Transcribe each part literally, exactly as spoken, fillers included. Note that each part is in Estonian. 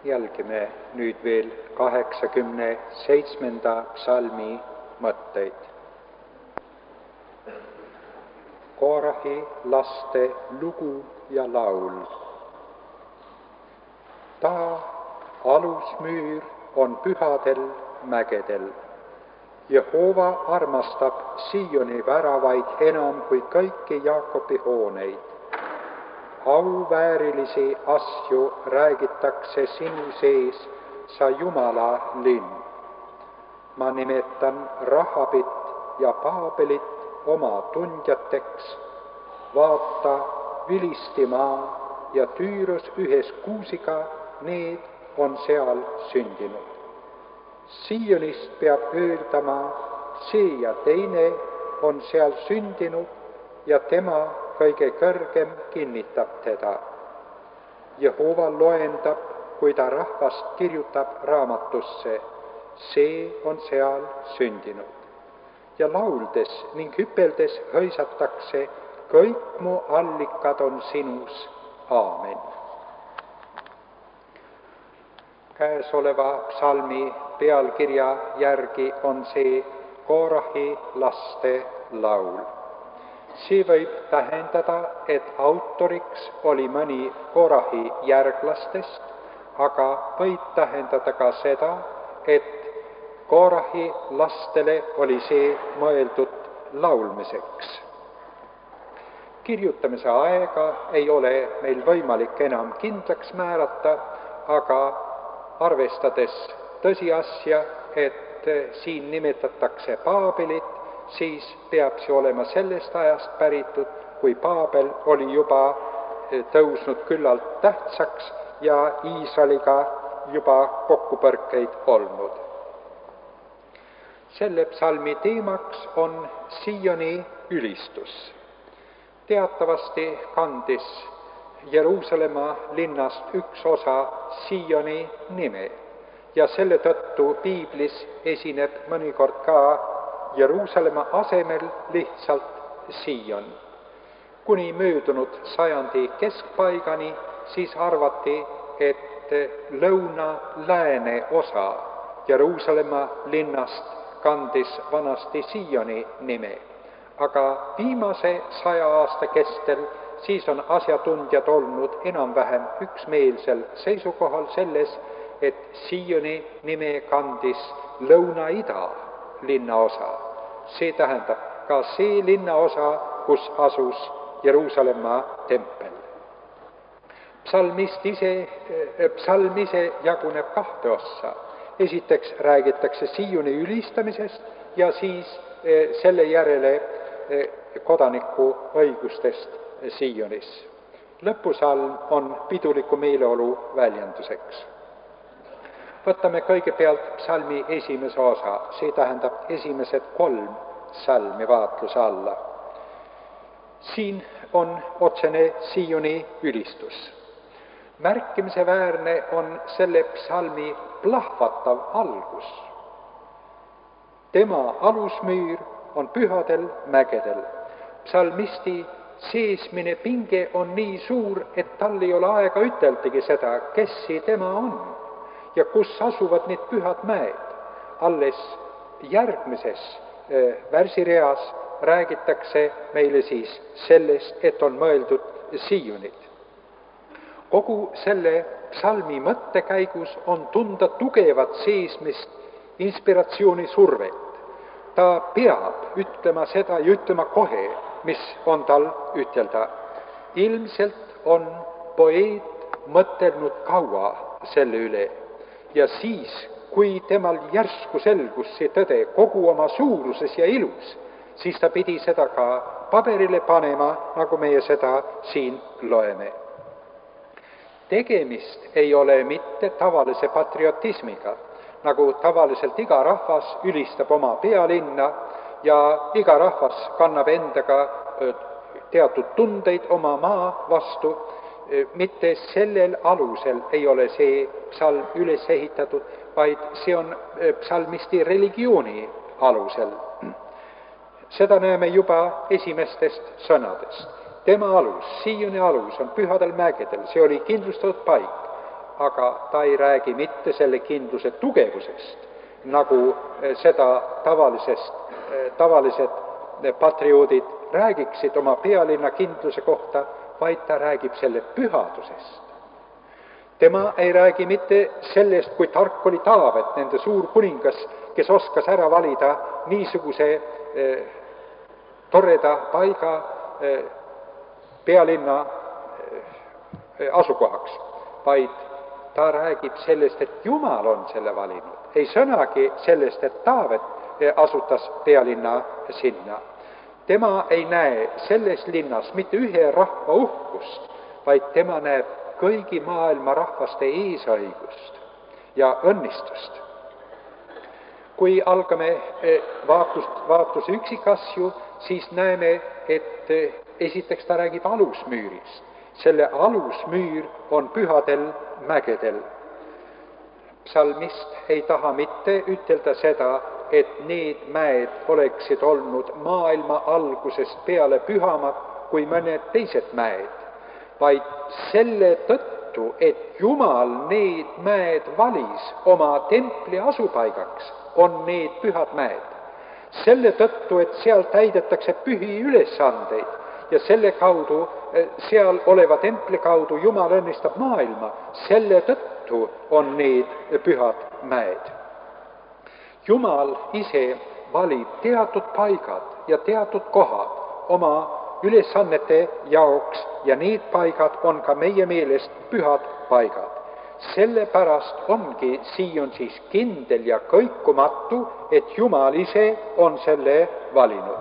Jälgime nüüd veel kaheksakümne seitsmenda psalmi mõtteid. Koorahi laste lugu ja laul. Ta alusmüür on pühadel mägedel. Jehova armastab Sioni väravaid enam kui kõiki Jaakobi hooneid. Auväärilisi asju räägitakse sinu sees, sa Jumala linn. Ma nimetan Rahabit ja Paabelit oma tundjateks. Vaata, Vilistimaa ja Tüüros ühes kuusiga, need on seal sündinud. Sionist peab öeldama, see ja teine on seal sündinud ja tema kõige kõrgem kinnitab teda. Jehova loendab, kui ta rahvast kirjutab raamatusse, see on seal sündinud. Ja lauldes ning hüpeldes hõisatakse, kõik mu allikad on sinus. Aamen. Käesoleva psalmi pealkirja järgi on see Koorahi laste laul. See võib tähendada, et autoriks oli mõni Koorahi järglastest, aga võib tähendada ka seda, et Koorahi lastele oli see mõeldud laulmiseks. Kirjutamise aega ei ole meil võimalik enam kindlaks määrata, aga arvestades tõsiasja, et siin nimetatakse Paabelit, siis peab see olema sellest ajast päritud, kui Paabel oli juba tõusnud küllalt tähtsaks ja Iisraeliga juba kokkupõrkeid olnud. Selle psalmi teemaks on Sioni ülistus. Teatavasti kandis Jeruusalemma linnast üks osa Sioni nime ja selle tõttu piiblis esineb mõnikord ka Jeruusalemma asemel lihtsalt Sion. Kuni möödunud sajandi keskpaigani siis arvati, et lõuna-lääne osa Jeruusalemma linnast kandis vanasti Sioni nime, aga viimase saja aasta kestel siis on asjatundjad olnud enam-vähem üksmeelsel seisukohal selles, et Sioni nime kandis lõuna-ida linnaosa. See tähendab ka see linnaosa, kus asus Jeruusalemma tempel. Psalmist ise, psalm ise jaguneb kahte ossa. Esiteks räägitakse Sioni ülistamisest ja siis selle järele kodaniku õigustest Sionis. Lõpusalm on piduliku meeleolu väljenduseks. Võtame kõigepealt psalmi esimese osa, see tähendab esimesed kolm salmi vaatluse alla. Siin on otsene Sioni ülistus. Märkimisväärne on selle psalmi plahvatav algus. Tema alusmüür on pühadel mägedel. Psalmisti seesmine pinge on nii suur, et tal ei ole aega üteldagi seda, kes see tema on ja kus asuvad need pühad mäed. Alles järgmises värsireas räägitakse meile siis sellest, et on mõeldud Sionit. Kogu selle psalmi mõttekäigus on tunda tugevat seesmist inspiratsiooni survet. Ta peab ütlema seda ja ütlema kohe, mis on tal ütelda. Ilmselt on poeet mõtelnud kaua selle üle ja siis, kui temal järsku selgus see tõde kogu oma suuruses ja ilus, siis ta pidi seda ka paberile panema, nagu meie seda siin loeme. Tegemist ei ole mitte tavalise patriotismiga, nagu tavaliselt iga rahvas ülistab oma pealinna ja iga rahvas kannab endaga teatud tundeid oma maa vastu. Mitte sellel alusel ei ole see psalm üles ehitatud, vaid see on psalmisti religiooni alusel. Seda näeme juba esimestest sõnadest. Tema alus, Sioni alus on pühadel mägedel, see oli kindlustatud paik. aga ta ei räägi mitte selle kindluse tugevusest, nagu seda tavalisest, tavalised patrioodid räägiksid oma pealinna kindluse kohta, vaid ta räägib selle pühadusest. Tema ei räägi mitte sellest, kui tark oli Taavet, nende suur kuningas, kes oskas ära valida niisuguse eh, toreda paiga eh, pealinna eh, asukohaks, vaid ta räägib sellest, et Jumal on selle valinud. Ei sõnagi sellest, et Taavet asutas pealinna sinna. Tema ei näe selles linnas mitte ühe rahva uhkust, vaid tema näeb kõigi maailma rahvaste eesõigust ja õnnistust. Kui algame vaatust, vaatuse üksikasju, siis näeme, et esiteks ta räägib alusmüürist. Selle alusmüür on pühadel mägedel. Psalmist ei taha mitte ütelda seda, et need mäed oleksid olnud maailma algusest peale pühamad kui mõned teised mäed, vaid selle tõttu, et Jumal need mäed valis oma templi asupaigaks, on need pühad mäed. Selle tõttu, et seal täidetakse pühi ülesandeid ja selle kaudu, seal oleva templi kaudu Jumal õnnistab maailma, selle tõttu on need pühad mäed. Jumal ise valib teatud paigad ja teatud kohad oma ülesannete jaoks ja need paigad on ka meie meelest pühad paigad. Sellepärast ongi Sion siis kindel ja kõikumatu, et Jumal ise on selle valinud.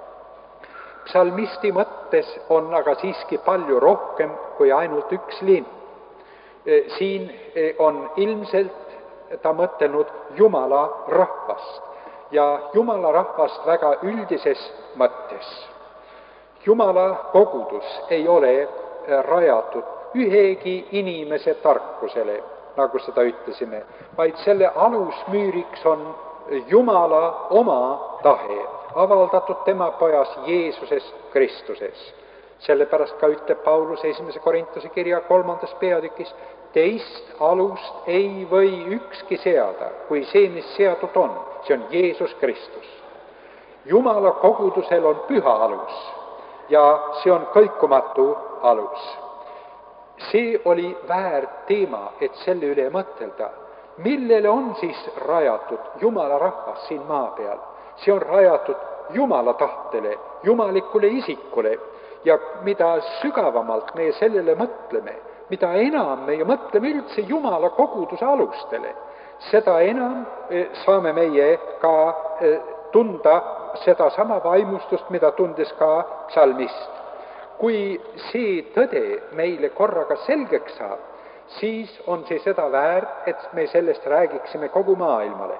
Psalmisti mõttes on aga siiski palju rohkem kui ainult üks linn. Siin on ilmselt ta mõtelnud Jumala rahvast ja Jumala rahvast väga üldises mõttes. Jumala kogudus ei ole rajatud ühegi inimese tarkusele, nagu seda ütlesime, vaid selle alusmüüriks on Jumala oma tahe, avaldatud tema pojas Jeesuses Kristuses. Sellepärast ka ütleb Paulus esimese Korintuse kirja kolmandas peatükis, teist alust ei või ükski seada, kui see, mis seatud on, see on Jeesus Kristus. Jumala kogudusel on püha alus ja see on kõikumatu alus. See oli väärt teema, et selle üle mõtelda. Millele on siis rajatud Jumala rahvas siin maa peal? See on rajatud Jumala tahtele, jumalikule isikule ja mida sügavamalt me sellele mõtleme, mida enam me mõtleme üldse Jumala koguduse alustele, seda enam saame meie ka tunda seda sama vaimustust, mida tundes ka psalmist. Kui see tõde meile korraga selgeks saab, siis on see seda väärt, et me sellest räägiksime kogu maailmale.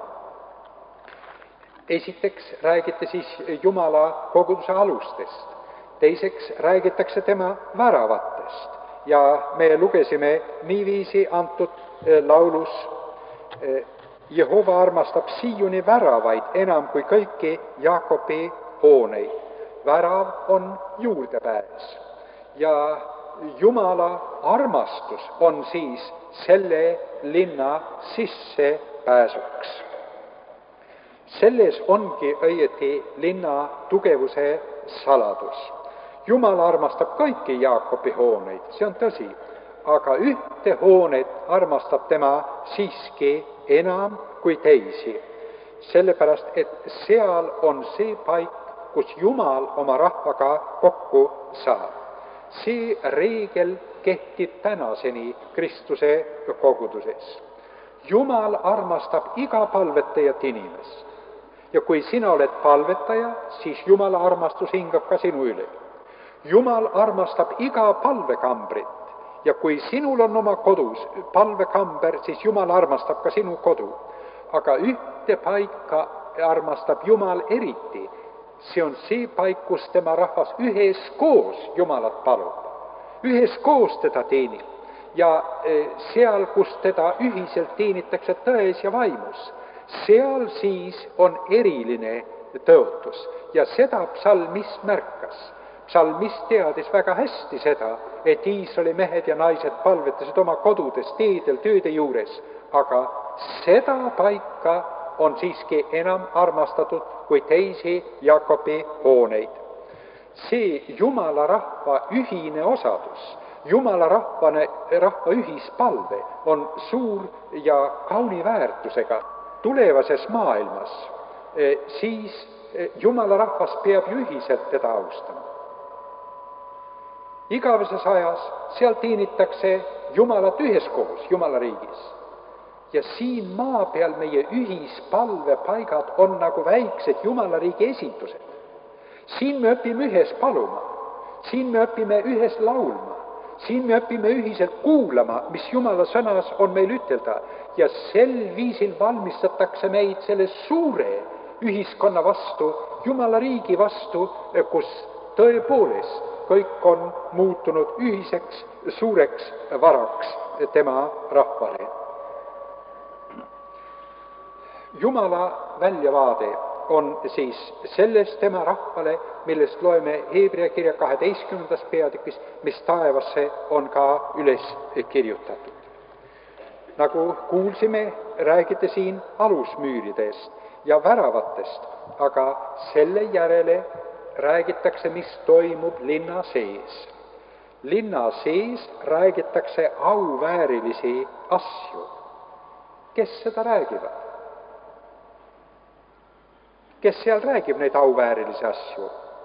Esiteks räägite siis Jumala koguduse alustest, teiseks räägitakse tema väravatest ja me lugesime niiviisi antud laulus, Jehova armastab Sioni väravaid enam kui kõiki Jaakobi hooneid. Värav on juurdepääs ja Jumala armastus on siis selle linna sissepääsuks. Selles ongi õieti linna tugevuse saladus. Jumal armastab kõiki Jaakobi hooneid, see on tõsi, aga ühte hoonet armastab tema siiski enam kui teisi. Sellepärast, et seal on see paik, kus Jumal oma rahvaga kokku saab. See reegel kehtib tänaseni Kristuse koguduses. Jumal armastab iga palvetajat inimest. Ja kui sina oled palvetaja, siis Jumala armastus hingab ka sinu üle. Jumal armastab iga palvekambrit ja kui sinul on oma kodus palvekamber, siis Jumal armastab ka sinu kodu. Aga ühte paika armastab Jumal eriti. See on see paik, kus tema rahvas üheskoos Jumalat palub. Üheskoos teda teenib ja seal, kus teda ühiselt teenitakse tões ja vaimus, seal siis on eriline tõotus ja seda psalmist märkas. psalmist teadis väga hästi seda, et Iisraeli mehed ja naised palvetasid oma kodudes, teedel, tööde juures, aga seda paika on siiski enam armastatud kui teisi Jakobi hooneid. See Jumala rahva ühine osadus, Jumala rahvane, rahva ühispalve on suur ja kauni väärtusega tulevases maailmas. Siis Jumala rahvas peab ju ühiselt teda austama. Igaveses ajas seal teenitakse Jumalat üheskoos Jumala riigis. Ja siin maa peal meie ühispalvepaigad on nagu väiksed Jumala riigi esindused. Siin me õpime ühes paluma, siin me õpime ühes laulma, siin me õpime ühiselt kuulama, mis Jumala sõnas on meil ütelda, ja sel viisil valmistatakse meid selle suure ühiskonna vastu, Jumala riigi vastu, kus tõepoolest kõik on muutunud ühiseks suureks varaks tema rahvale. Jumala väljavaade on siis selles tema rahvale, millest loeme Heebrea kirja kaheteistkümnendas peatükis, mis taevasse on ka üles kirjutatud. Nagu kuulsime, räägite siin alusmüüridest ja väravatest, aga selle järele räägitakse, mis toimub linna sees. Linna sees räägitakse auväärilisi asju. Kes seda räägivad? Kes seal räägib neid auväärilisi asju?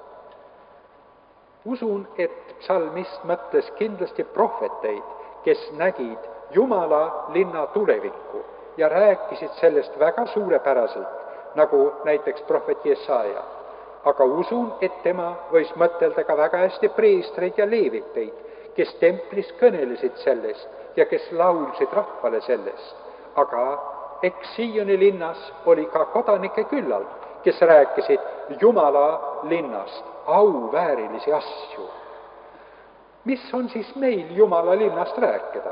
Usun, et psalmist mõtles kindlasti prohveteid, kes nägid Jumala linna tulevikku ja rääkisid sellest väga suurepäraselt, nagu näiteks prohvet Jesaja. Aga usun, et tema võis mõtelda ka väga hästi preestreid ja leeviteid, kes templis kõnelesid sellest ja kes laulsid rahvale sellest. Aga eks Sioni linnas oli ka kodanikke küllalt, kes rääkisid Jumala linnast auväärilisi asju. Mis on siis meil Jumala linnast rääkida?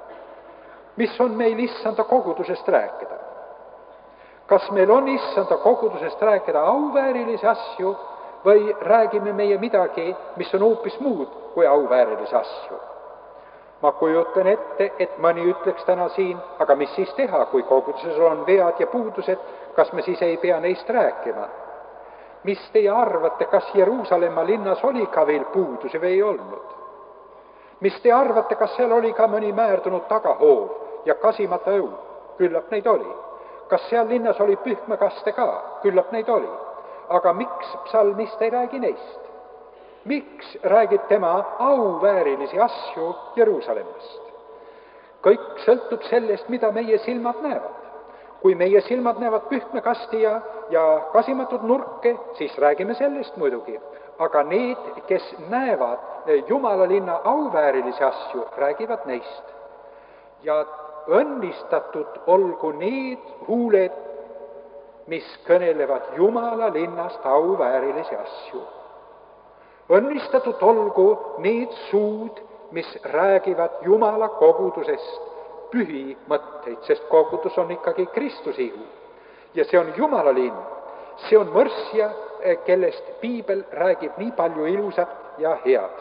Mis on meil issanda kogudusest rääkida? Kas meil on issanda kogudusest rääkida auväärilisi asju või räägime meie midagi, mis on hoopis muud kui auväärilisi asju? Ma kujutan ette, et mõni ütleks täna siin, aga mis siis teha, kui koguduses on vead ja puudused, kas me siis ei pea neist rääkima? Mis teie arvate, kas Jeruusalemma linnas oli ka veel puudusi või ei olnud? Mis te arvate, kas seal oli ka mõni määrdunud tagahoov ja kasimata õu? Küllap neid oli. Kas seal linnas oli pühmakaste ka? Küllap neid oli. Aga miks psalmist ei räägi neist? Miks räägib tema auväärilisi asju Jeruusalemmast? Kõik sõltub sellest, mida meie silmad näevad. Kui meie silmad näevad pühmekasti ja, ja kasimatud nurke, siis räägime sellest muidugi. Aga need, kes näevad Jumala linna auväärilisi asju, räägivad neist. Ja õnnistatud olgu need huuled, mis kõnelevad Jumala linnast auväärilisi asju. Õnnistatud olgu need suud, mis räägivad Jumala kogudusest pühi mõtteid, sest kogudus on ikkagi Kristuse ihu. Ja see on Jumala linn, see on mõrsja, kellest piibel räägib nii palju ilusat ja head.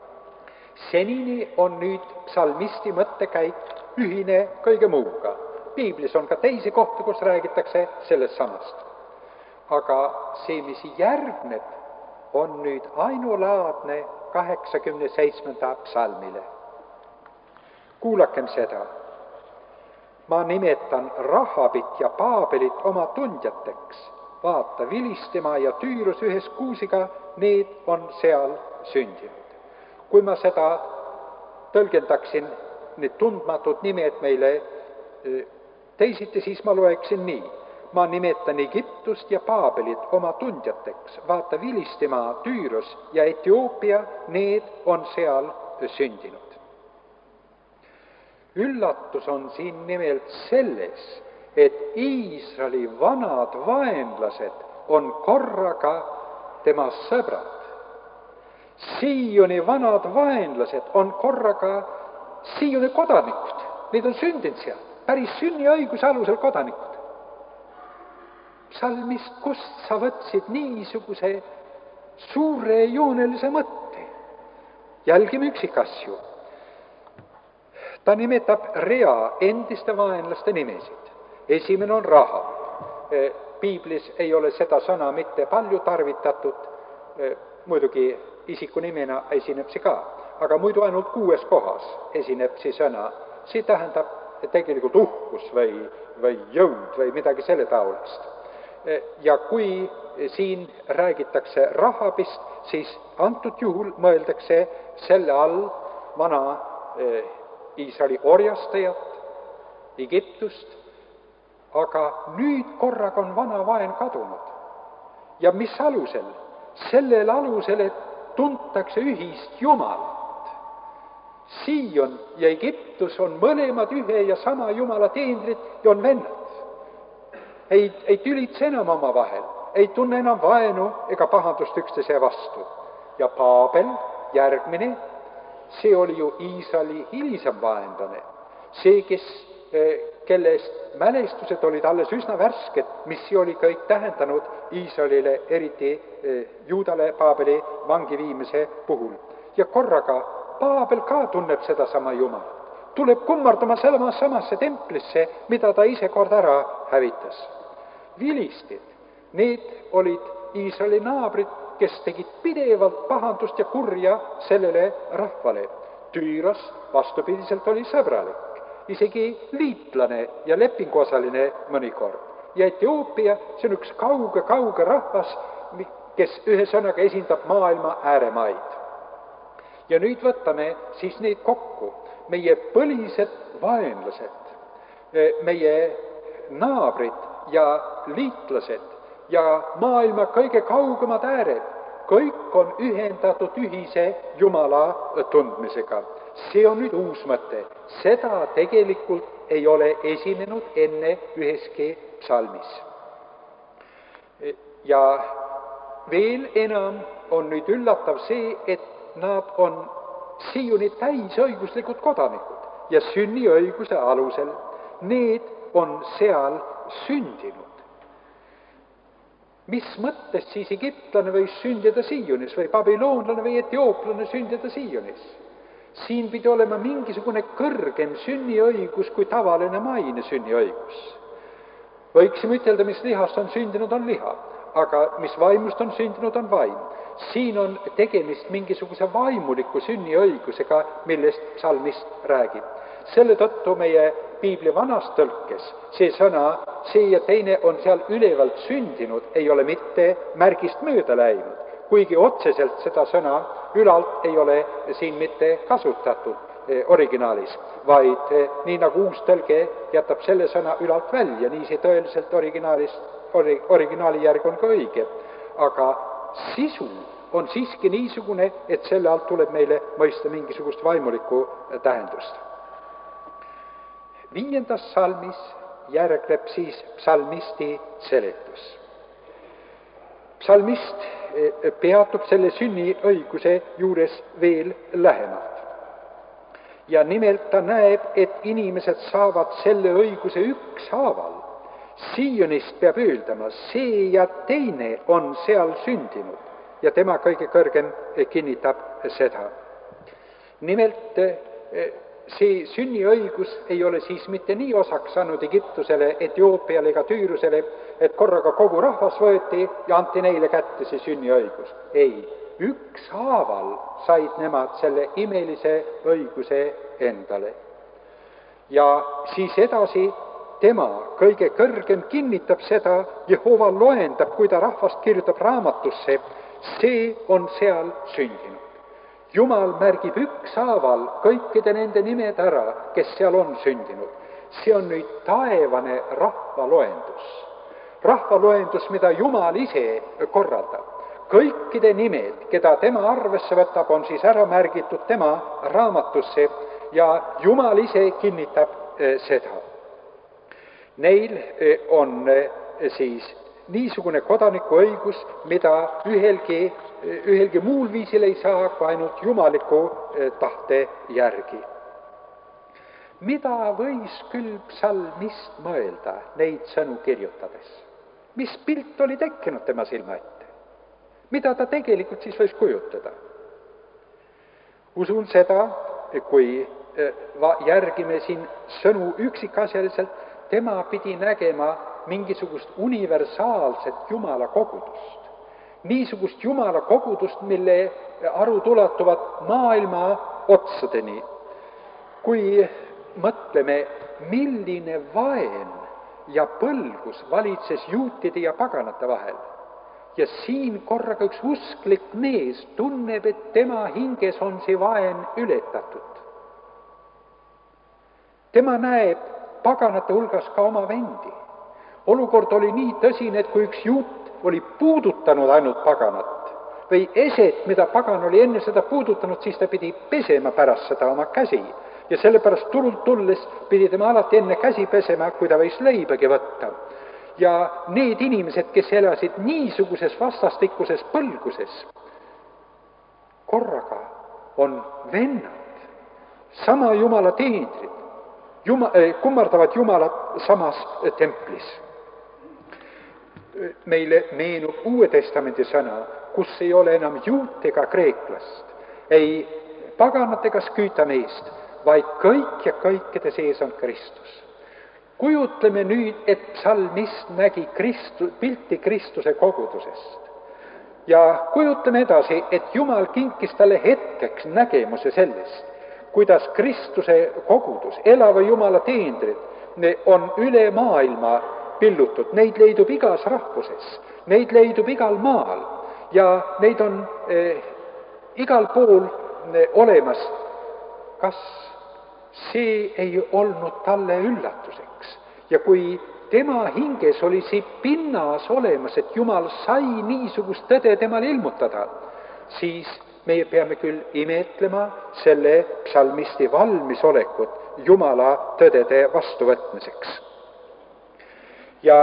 Senini on nüüd psalmisti mõttekäik ühine kõige muuga. Piiblis on ka teisi kohti, kus räägitakse sellest samast. Aga see, mis järgneb, on nüüd ainulaadne kaheksakümne seitsmenda psalmile. Kuulakem seda. Ma nimetan Rahabit ja Paabelit oma tundjateks. Vaata, Vilistema ja Tüürus ühes kuusiga, need on seal sündinud. Kui ma seda tõlgendaksin, need tundmatud nimed meile teisiti, siis ma loeksin nii. Ma nimetan Egiptust ja Paabelit oma tundjateks. Vaata, Vilistema, Tüürus ja Etioopia, need on seal sündinud. Üllatus on siin nimelt selles, et Iisraeli vanad vaenlased on korraga tema sõbrad. Sioni vanad vaenlased on korraga Sioni kodanikud. Need on sündinud seal, päris sünniõiguse alusel kodanikud. Psalmist, kust sa võtsid niisuguse suurejoonelise mõtte? Jälgime üksikasju. Ta nimetab rea endiste vaenlaste nimesid. Esimene on Rahab. Piiblis ei ole seda sõna mitte palju tarvitatud, muidugi isiku nimena esineb see ka, aga muidu ainult kuues kohas esineb see sõna. See tähendab tegelikult uhkus või, või jõud või midagi selle taolist. Ja kui siin räägitakse Rahabist, siis antud juhul mõeldakse selle all vana Iisraeli orjastajat, Egiptust, aga nüüd korraga on vana vaen kadunud. Ja mis alusel? Sellel alusel, et tuntakse ühist Jumalat. Siion ja Egiptus on mõlemad ühe ja sama Jumala teenrid ja on vennad. Ei, ei tülitse enam oma vahel, ei tunne enam vaenu ega pahandust üksteise vastu. Ja Paabel, järgmine, see oli ju Iisraeli hilisem vaenlane. See, kes, kellest mälestused olid alles üsna värsked, mis see oli kõik tähendanud Iisraelile, eriti Juudale Paabeli vangi viimise puhul. Ja korraga Paabel ka tunneb seda sama Jumalat. Tuleb kummardama selma samasse templisse, mida ta ise kord ära hävitas. Vilistid, need olid Iisraeli naabrid, kes tegid pidevalt pahandust ja kurja sellele rahvale. Tüüros vastupidiselt oli sõbralik, isegi liitlane ja lepinguosaline mõnikord. Ja Etioopia, see on üks kauge-kauge rahvas, kes ühe sõnaga esindab maailma ääremaid. Ja nüüd võtame siis neid kokku. Meie põlised vaenlased, meie naabrid ja liitlased ja maailma kõige kaugemad ääred, kõik on ühendatud ühise Jumala tundmisega. See on nüüd uus mõte. Seda tegelikult ei ole esinenud enne üheski psalmis. Ja veel enam on nüüd üllatav see, et nad on siiuni täisõiguslikud kodanikud ja sünniõiguse alusel. Need on seal sündinud. Mis mõttes siis egiptlane võis sündida Siiunis või babiloonlane või etiooplane sündida Siiunis? Siin pidi olema mingisugune kõrgem sünniõigus kui tavaline maine sünniõigus. Võiksime ütelda, mis lihast on sündinud, on liha, aga mis vaimust on sündinud, on vaim. Siin on tegemist mingisuguse vaimuliku sünniõigusega, millest psalmist räägib. Selle tõttu meie Piibli vanas tõlkes see sõna, see ja teine on seal ülevalt sündinud, ei ole mitte märgist mööda läinud, kuigi otseselt seda sõna ülalt ei ole siin mitte kasutatud originaalis, vaid nii nagu uus tõlge jätab selle sõna ülalt välja, nii see tõeliselt originaalis, ori, originaali järg on ka õige. Aga sisu on siiski niisugune, et selle alt tuleb meile mõista mingisugust vaimulikku tähendust. Viiendas psalmis järgleb siis psalmisti seletus. Psalmist peatub selle sünniõiguse juures veel lähemalt. Ja nimelt ta näeb, et inimesed saavad selle õiguse ükshaaval. Siionist peab öeldama, see ja teine on seal sündinud ja tema kõige kõrgem kinnitab seda. Nimelt see sünniõigus ei ole siis mitte nii osaks saanud Egiptusele, Etioopiale ega Tüürusele, et korraga kogu rahvas võeti ja anti neile kätte see sünniõigus. Ei, ükshaaval said nemad selle imelise õiguse endale. Ja siis edasi tema kõige kõrgem kinnitab seda, Jehova loendab, kui ta rahvast kirjutab raamatusse, see on seal sündinud. Jumal märgib ükshaaval kõikide nende nimed ära, kes seal on sündinud. See on nüüd taevane rahvaloendus. Rahvaloendus, mida Jumal ise korraldab. Kõikide nimed, keda tema arvesse võtab, on siis ära märgitud tema raamatusse ja Jumal ise kinnitab seda. Neil on siis niisugune kodanikuõigus, mida ühelgi, ühelgi muul viisil ei saa kui ainult jumaliku tahte järgi. Mida võis küll psalmist mõelda neid sõnu kirjutades? Mis pilt oli tekkinud tema silma ette? Mida ta tegelikult siis võis kujutada? usun seda, kui järgime siin sõnu üksikasjaliselt, tema pidi nägema mingisugust universaalset Jumala kogudust. Niisugust Jumala kogudust, mille arud ulatuvad maailma otsadeni. Kui mõtleme, milline vaen ja põlgus valitses juutide ja paganate vahel, ja siin korraga üks usklik mees tunneb, et tema hinges on see vaen ületatud. Tema näeb paganate hulgas ka oma vendi. Olukord oli nii tõsine, et kui üks juut oli puudutanud ainult paganat või eset, mida pagan oli enne seda puudutanud, siis ta pidi pesema pärast seda oma käsi. Ja sellepärast turult tulles pidi tema alati enne käsi pesema, kui ta võis leibagi võtta. Ja need inimesed, kes elasid niisuguses vastastikuses põlguses, korraga on vennad, sama Jumala teenrid, Juma, kummardavad Jumalat samas templis. Meile meenub Uue Testamendi sõna, kus ei ole enam juut ega kreeklast, ei paganat ega sküütameest, vaid kõik ja kõikide sees on Kristus. Kujutleme nüüd, et psalmist nägi Kristu, pilti Kristuse kogudusest. Ja kujutleme edasi, et Jumal kinkis talle hetkeks nägemuse sellest, kuidas Kristuse kogudus, elava Jumala teenrid on üle maailma pillutud. Neid leidub igas rahvuses, neid leidub igal maal ja neid on eh, igal pool eh, olemas. Kas see ei olnud talle üllatuseks? Ja kui tema hinges oli see pinnas olemas, et Jumal sai niisugust tõde temale ilmutada, siis meie peame küll imetlema selle psalmisti valmisolekut Jumala tõdede vastuvõtmiseks. Ja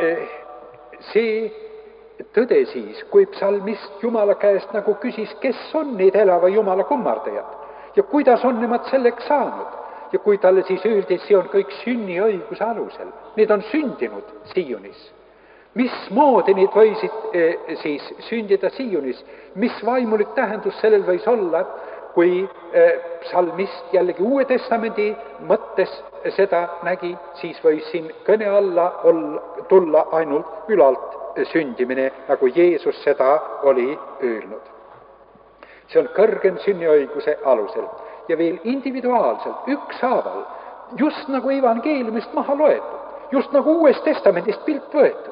see tõde siis, kui psalmist Jumala käest nagu küsis, kes on need elava Jumala kummardajad ja kuidas on nemad selleks saanud. Ja kui talle siis öeldi, et see on kõik sünniõiguse alusel, need on sündinud Siiunis. Mismoodi need võisid eh, siis sündida Siiunis? Mis vaimulik tähendus sellel võis olla, kui eh, psalmist jällegi Uue Testamendi mõttes seda nägi, siis võis siin kõne alla olla, tulla ainult ülalt sündimine, nagu Jeesus seda oli öelnud. See on kõrgem sünniõiguse alusel. Ja veel individuaalselt, ükshaaval, just nagu evangeeliumist maha loetud, just nagu Uuest Testamendist pilt võetud.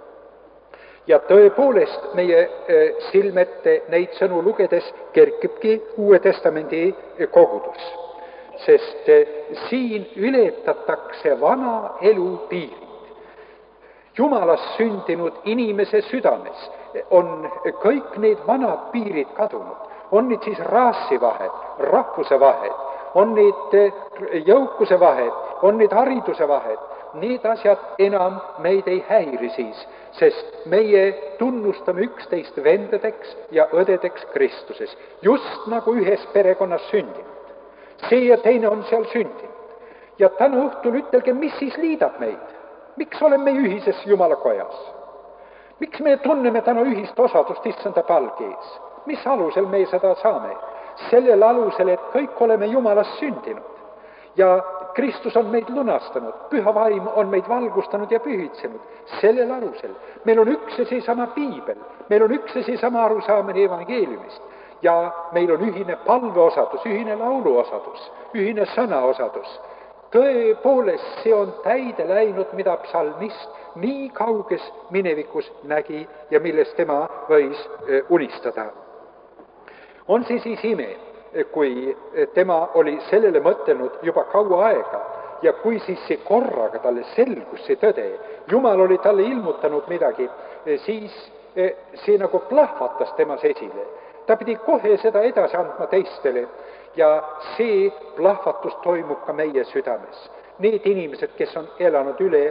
Ja tõepoolest meie silmette neid sõnu lugedes kerkibki Uue Testamendi kogudus, sest siin ületatakse vana elu piirid. Jumalast sündinud inimese südames on kõik need vanad piirid kadunud. On need siis raassi vahed, rahvuse vahed, on need jõukuse vahed, on need hariduse vahed. Need asjad enam meid ei häiri siis, sest meie tunnustame üksteist vendadeks ja õdedeks Kristuses, just nagu ühes perekonnas sündinud. See ja teine on seal sündinud. Ja täna õhtul ütelge, mis siis liidab meid? Miks oleme me ühises Jumala kojas? Miks me tunneme täna ühist osadust issanda palge ees? Mis alusel me seda saame? Sellel alusel, et kõik oleme Jumalast sündinud ja Kristus on meid lunastanud, püha vaim on meid valgustanud ja pühitsenud. Sellel alusel meil on üks ja seesama piibel, meil on üks ja seesama arusaamine evangeeliumist ja meil on ühine palveosadus, ühine lauluosadus, ühine sõnaosadus. Tõepoolest see on täide läinud, mida psalmist nii kauges minevikus nägi ja millest tema võis unistada. On see siis ime, kui tema oli sellele mõtelnud juba kaua aega ja kui siis see korraga talle selgus see tõde, Jumal oli talle ilmutanud midagi, siis see nagu plahvatas temas esile. Ta pidi kohe seda edasi andma teistele ja see plahvatus toimub ka meie südames. Need inimesed, kes on elanud üle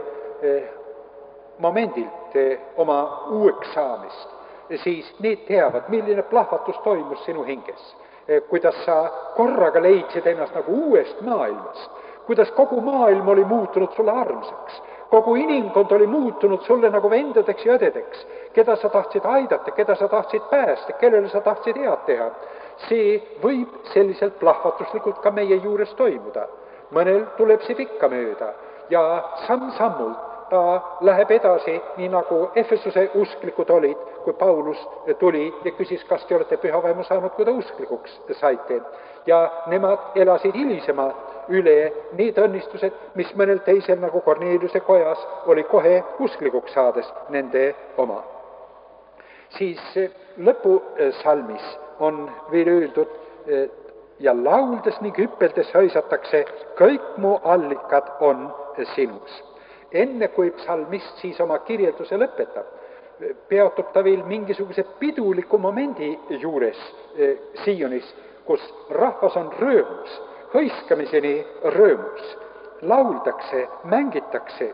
momendilt oma uueks saamist, siis need teavad, milline plahvatus toimus sinu hinges. Kuidas sa korraga leidsid ennast nagu uuest maailmast, kuidas kogu maailm oli muutunud sulle armsaks, kogu inimkond oli muutunud sulle nagu vendadeks ja õdedeks, keda sa tahtsid aidata, keda sa tahtsid päästa, kellele sa tahtsid head teha. see võib selliselt plahvatuslikult ka meie juures toimuda. Mõnel tuleb see pikka mööda ja samm-sammult ta läheb edasi, nii nagu Efesuse usklikud olid, kui Paulus tuli ja küsis, kas te olete püha vaimu saanud, kui ta usklikuks saite. Ja nemad elasid hilisema üle need õnnistused, mis mõnel teisel nagu Korneliuse kojas oli kohe usklikuks saades nende oma. Siis lõpusalmis on veel öeldud ja lauldes ning hüppeldes hõisatakse, kõik mu allikad on sinus. Enne kui psalmist siis oma kirjelduse lõpetab, peatub ta veel mingisuguse piduliku momendi juures Sionis, kus rahvas on rõõmus, hõiskamiseni rõõmus, lauldakse, mängitakse.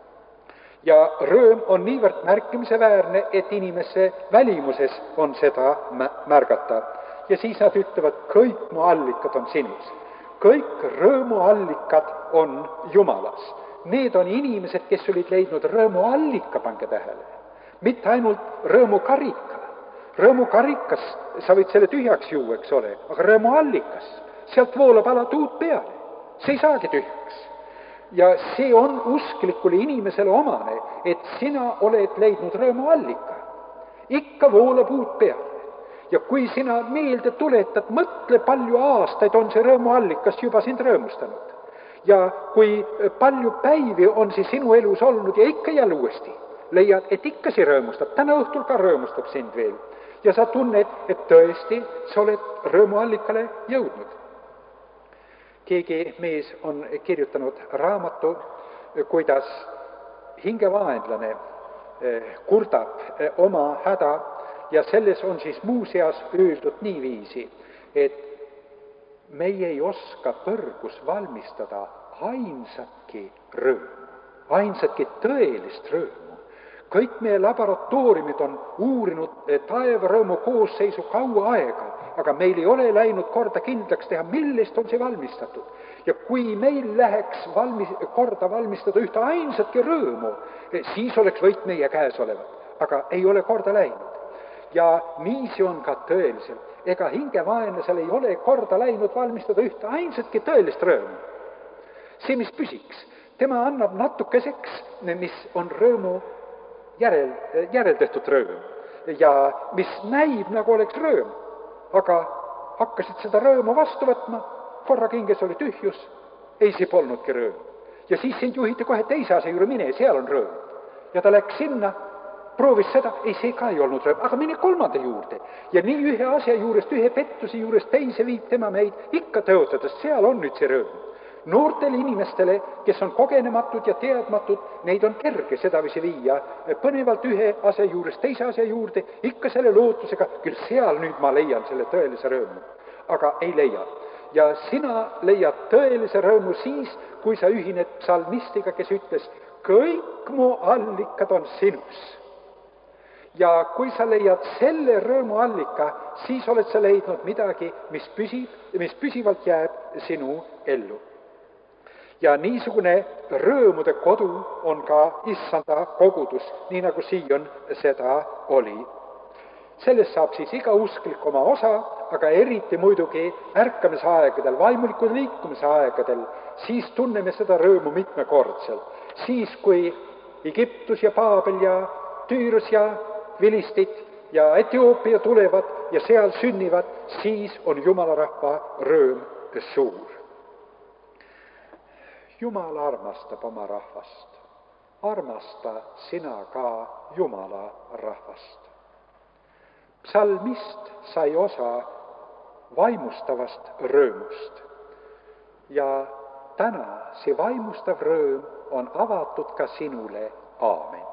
Ja rõõm on niivõrd märkimisväärne, et inimese välimuses on seda märgata. Ja siis nad ütlevad, kõik mu allikad on sinus. Kõik rõõmuallikad on Jumalas. Need on inimesed, kes olid leidnud rõõmuallika, pange tähele. Mitte ainult rõõmukarika. Rõõmukarikas, sa võid selle tühjaks juua, eks ole, aga rõõmuallikas, sealt voolab ala tuud peale. See ei saagi tühjaks. Ja see on usklikule inimesele omane, et sina oled leidnud rõõmuallika. Ikka voolab uud peale. Ja kui sina meelde tuletad, mõtle, palju aastaid on see rõõmuallikas juba sind rõõmustanud. Ja kui palju päivi on see sinu elus olnud ja ikka jälle uuesti leiad, et ikka see rõõmustab, täna õhtul ka rõõmustab sind veel. Ja sa tunned, et tõesti, sa oled rõõmuallikale jõudnud. Keegi mees on kirjutanud raamatu, kuidas hingevaenlane kurdab oma häda ja selles on siis muuseas öeldud niiviisi, et meie ei oska põrgus valmistada ainsatki rõõmu, ainsatki tõelist rõõmu. Kõik meie laboratooriumid on uurinud taevarõõmu koosseisu kaua aega, aga meil ei ole läinud korda kindlaks teha, millest on see valmistatud. Ja kui meil läheks valmis, korda valmistada ühte ainsatki rõõmu, siis oleks võit meie käes olevat, aga ei ole korda läinud. Ja nii see on ka tõeliselt. Ega hingevaenlasel ei ole korda läinud valmistada ühte ainsatki tõelist rõõmu. See, mis püsiks, tema annab natukeseks, mis on rõõmu järel, järeltehtud rõõm ja mis näib nagu oleks rõõm, aga hakkasid seda rõõmu vastu võtma, korraga hinges oli tühjus, ei see polnudki rõõm. Ja siis sind juhiti kohe teise asja juurde, mine, seal on rõõm. Ja ta läks sinna, proovis seda, ei, see ka ei olnud rõõm, aga mine kolmanda juurde. Ja nii ühe asja juurest, ühe pettuse juurest teise viib tema meid ikka tõotades, seal on nüüd see rõõm. Noortele inimestele, kes on kogenematud ja teadmatud, neid on kerge sedavisi viia põnevalt ühe asja juurest teise asja juurde, ikka selle lootusega, küll seal nüüd ma leian selle tõelise rõõmu, aga ei leia. Ja sina leiad tõelise rõõmu siis, kui sa ühined psalmistiga, kes ütles, kõik mu allikad on sinus. Ja kui sa leiad selle rõõmu allika, siis oled sa leidnud midagi, mis püsib, mis püsivalt jääb sinu ellu. Ja niisugune rõõmude kodu on ka issanda kogudus, nii nagu Sion seda oli. Sellest saab siis iga usklik oma osa, aga eriti muidugi ärkamisaegadel, vaimulikud liikumise aegadel, siis tunneme seda rõõmu mitmekordselt. Siis, kui Egiptus ja Paabel ja Tüürus ja Vilistit ja Etioopia tulevad ja seal sünnivad, siis on Jumala rahva rõõm suur. Jumal armastab oma rahvast. Armasta sina ka Jumala rahvast. Psalmist sai osa vaimustavast rõõmust. Ja täna see vaimustav rõõm on avatud ka sinule. Aamen.